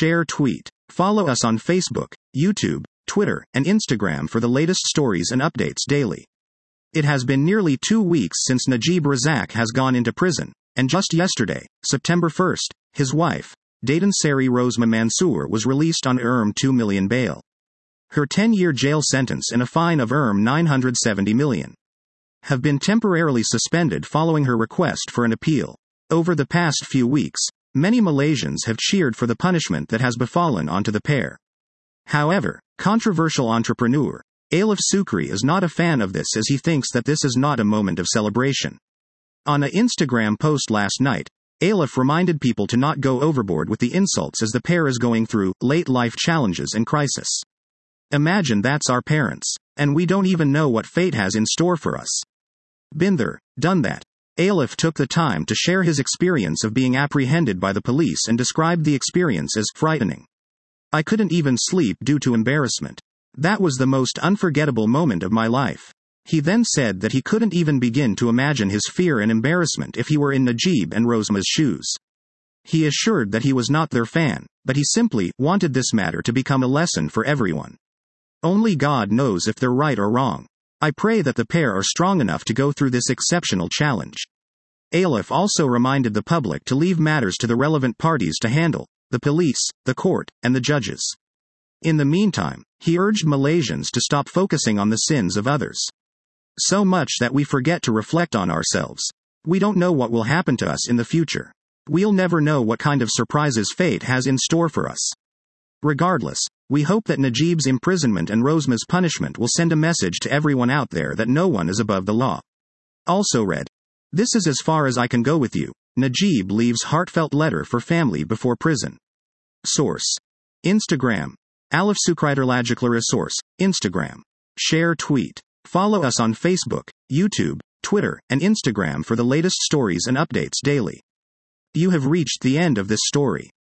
share, tweet. Follow us on Facebook, YouTube, Twitter, and Instagram for the latest stories and updates daily. It has been nearly 2 weeks since Najib Razak has gone into prison, and just yesterday, September 1st, his wife, Dayton-Sari Rosma Mansour, was released on $2 million bail. Her 10-year jail sentence and a fine of $970 million have been temporarily suspended following her request for an appeal. Over the past few weeks, many Malaysians have cheered for the punishment that has befallen onto the pair. However, controversial entrepreneur Alif Sukri is not a fan of this, as he thinks that this is not a moment of celebration. On an Instagram post last night, Alif reminded people to not go overboard with the insults as the pair is going through late life challenges and crisis. Imagine that's our parents, and we don't even know what fate has in store for us. Been there, done that. Alif took the time to share his experience of being apprehended by the police and described the experience as frightening. I couldn't even sleep due to embarrassment. That was the most unforgettable moment of my life. He then said that he couldn't even begin to imagine his fear and embarrassment if he were in Najib and Rosma's shoes. He assured that he was not their fan, but he simply wanted this matter to become a lesson for everyone. Only God knows if they're right or wrong. I pray that the pair are strong enough to go through this exceptional challenge. Alif also reminded the public to leave matters to the relevant parties to handle: the police, the court, and the judges. In the meantime, he urged Malaysians to stop focusing on the sins of others so much that we forget to reflect on ourselves. We don't know what will happen to us in the future. We'll never know what kind of surprises fate has in store for us. Regardless, we hope that Najib's imprisonment and Rosma's punishment will send a message to everyone out there that no one is above the law. Also read: "This is as far as I can go with you. Najib leaves heartfelt letter for family before prison." Source: Instagram. Alif Sukri. Source: Instagram. Share, tweet. Follow us on Facebook, YouTube, Twitter, and Instagram for the latest stories and updates daily. You have reached the end of this story.